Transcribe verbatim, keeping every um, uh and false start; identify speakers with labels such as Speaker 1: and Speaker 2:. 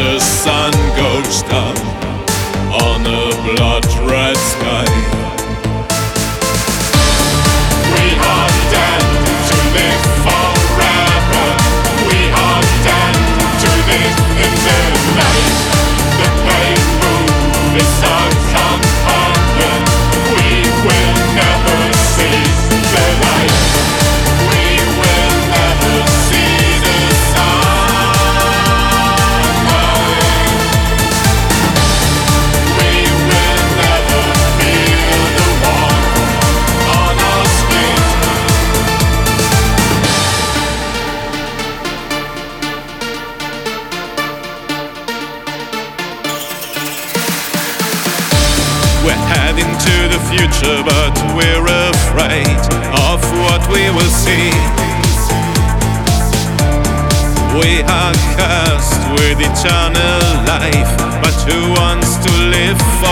Speaker 1: the sun goes down on a blood red sky. We are damned to live forever. We are damned to live in the light. The pain moon is our companion. We will never see the light. We will never see the sunlight. We will never feel the warmth on our skin. We're heading to the future, but we're afraid of what we will see. We are cursed with eternal life, but who wants to live